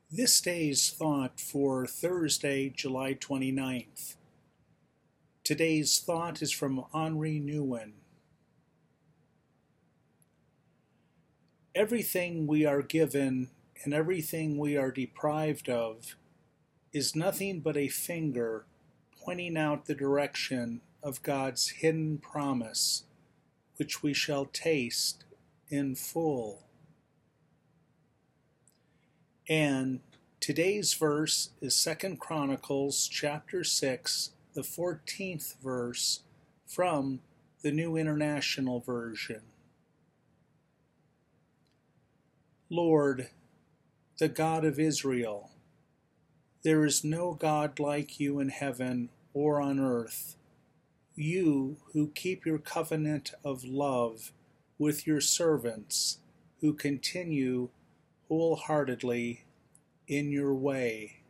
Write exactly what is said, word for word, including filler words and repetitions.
This day's thought for Thursday, July twenty-ninth. Today's thought is from Henri Nouwen. Everything we are given and everything we are deprived of is nothing but a finger pointing out the direction of God's hidden promise, which we shall taste in full. And today's verse is Second Chronicles chapter six, the fourteenth verse from the New International Version. Lord, the God of Israel, there is no God like you in heaven or on earth, you who keep your covenant of love with your servants who continue wholeheartedly in your way.